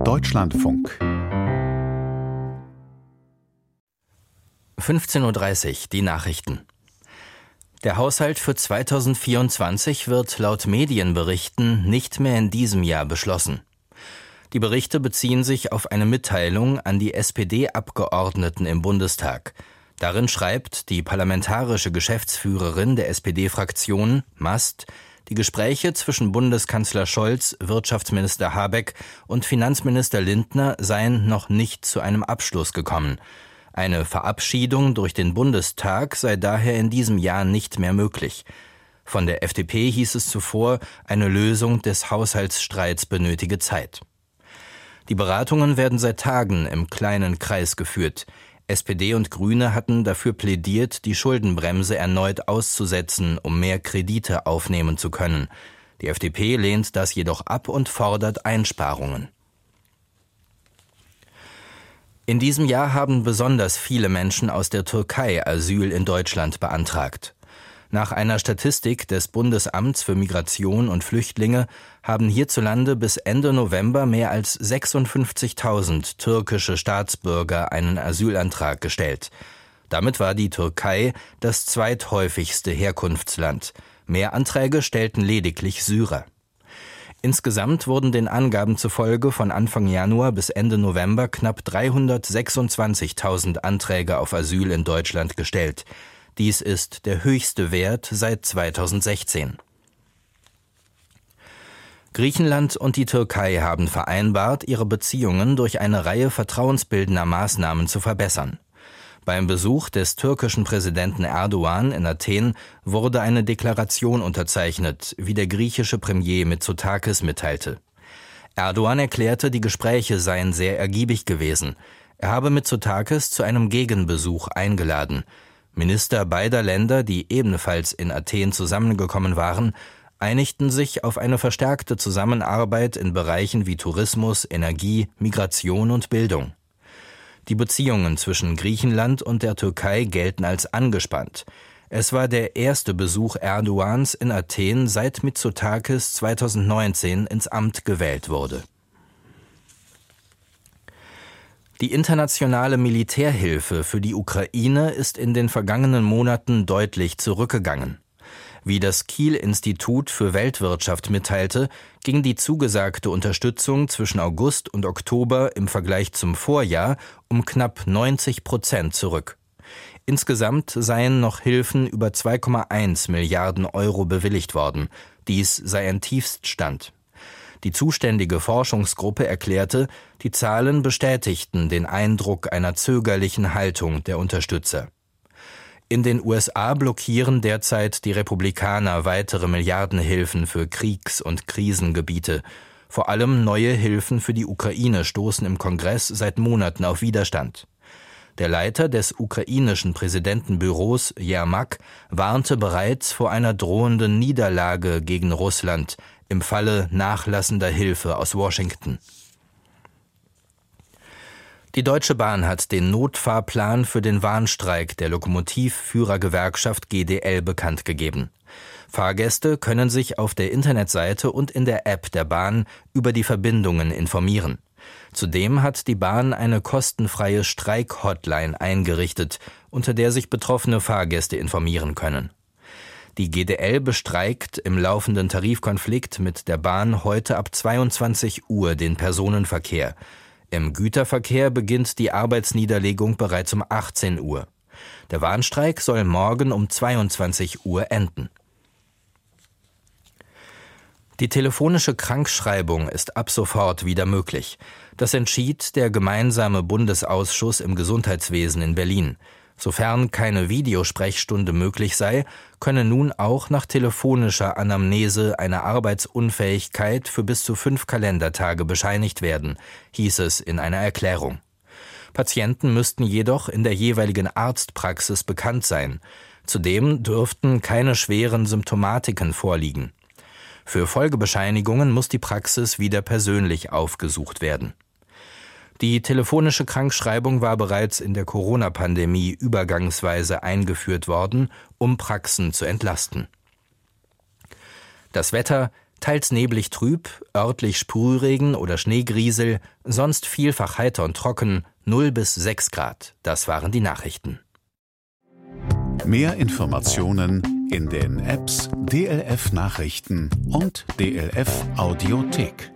Deutschlandfunk 15:30 Uhr, die Nachrichten. Der Haushalt für 2024 wird laut Medienberichten nicht mehr in diesem Jahr beschlossen. Die Berichte beziehen sich auf eine Mitteilung an die SPD-Abgeordneten im Bundestag. Darin schreibt die parlamentarische Geschäftsführerin der SPD-Fraktion, Mast, die Gespräche zwischen Bundeskanzler Scholz, Wirtschaftsminister Habeck und Finanzminister Lindner seien noch nicht zu einem Abschluss gekommen. Eine Verabschiedung durch den Bundestag sei daher in diesem Jahr nicht mehr möglich. Von der FDP hieß es zuvor, eine Lösung des Haushaltsstreits benötige Zeit. Die Beratungen werden seit Tagen im kleinen Kreis geführt. SPD und Grüne hatten dafür plädiert, die Schuldenbremse erneut auszusetzen, um mehr Kredite aufnehmen zu können. Die FDP lehnt das jedoch ab und fordert Einsparungen. In diesem Jahr haben besonders viele Menschen aus der Türkei Asyl in Deutschland beantragt. Nach einer Statistik des Bundesamts für Migration und Flüchtlinge haben hierzulande bis Ende November mehr als 56.000 türkische Staatsbürger einen Asylantrag gestellt. Damit war die Türkei das zweithäufigste Herkunftsland. Mehr Anträge stellten lediglich Syrer. Insgesamt wurden den Angaben zufolge von Anfang Januar bis Ende November knapp 326.000 Anträge auf Asyl in Deutschland gestellt. Dies ist der höchste Wert seit 2016. Griechenland und die Türkei haben vereinbart, ihre Beziehungen durch eine Reihe vertrauensbildender Maßnahmen zu verbessern. Beim Besuch des türkischen Präsidenten Erdogan in Athen wurde eine Deklaration unterzeichnet, wie der griechische Premier Mitsotakis mitteilte. Erdogan erklärte, die Gespräche seien sehr ergiebig gewesen. Er habe Mitsotakis zu einem Gegenbesuch eingeladen. Minister beider Länder, die ebenfalls in Athen zusammengekommen waren, einigten sich auf eine verstärkte Zusammenarbeit in Bereichen wie Tourismus, Energie, Migration und Bildung. Die Beziehungen zwischen Griechenland und der Türkei gelten als angespannt. Es war der erste Besuch Erdogans in Athen, seit Mitsotakis 2019 ins Amt gewählt wurde. Die internationale Militärhilfe für die Ukraine ist in den vergangenen Monaten deutlich zurückgegangen. Wie das Kiel-Institut für Weltwirtschaft mitteilte, ging die zugesagte Unterstützung zwischen August und Oktober im Vergleich zum Vorjahr um knapp 90% zurück. Insgesamt seien noch Hilfen über 2,1 Milliarden Euro bewilligt worden. Dies sei ein Tiefststand. Die zuständige Forschungsgruppe erklärte, die Zahlen bestätigten den Eindruck einer zögerlichen Haltung der Unterstützer. In den USA blockieren derzeit die Republikaner weitere Milliardenhilfen für Kriegs- und Krisengebiete. Vor allem neue Hilfen für die Ukraine stoßen im Kongress seit Monaten auf Widerstand. Der Leiter des ukrainischen Präsidentenbüros, Jermak, warnte bereits vor einer drohenden Niederlage gegen Russland im Falle nachlassender Hilfe aus Washington. Die Deutsche Bahn hat den Notfahrplan für den Warnstreik der Lokomotivführergewerkschaft GDL bekannt gegeben. Fahrgäste können sich auf der Internetseite und in der App der Bahn über die Verbindungen informieren. Zudem hat die Bahn eine kostenfreie Streik-Hotline eingerichtet, unter der sich betroffene Fahrgäste informieren können. Die GDL bestreikt im laufenden Tarifkonflikt mit der Bahn heute ab 22 Uhr den Personenverkehr. Im Güterverkehr beginnt die Arbeitsniederlegung bereits um 18 Uhr. Der Warnstreik soll morgen um 22 Uhr enden. Die telefonische Krankschreibung ist ab sofort wieder möglich. Das entschied der gemeinsame Bundesausschuss im Gesundheitswesen in Berlin. Sofern keine Videosprechstunde möglich sei, könne nun auch nach telefonischer Anamnese eine Arbeitsunfähigkeit für bis zu 5 Kalendertage bescheinigt werden, hieß es in einer Erklärung. Patienten müssten jedoch in der jeweiligen Arztpraxis bekannt sein. Zudem dürften keine schweren Symptomatiken vorliegen. Für Folgebescheinigungen muss die Praxis wieder persönlich aufgesucht werden. Die telefonische Krankschreibung war bereits in der Corona-Pandemie übergangsweise eingeführt worden, um Praxen zu entlasten. Das Wetter: Teils neblig trüb, örtlich Sprühregen oder Schneegriesel, sonst vielfach heiter und trocken, 0 bis 6 Grad. Das waren die Nachrichten. Mehr Informationen in den Apps DLF Nachrichten und DLF Audiothek.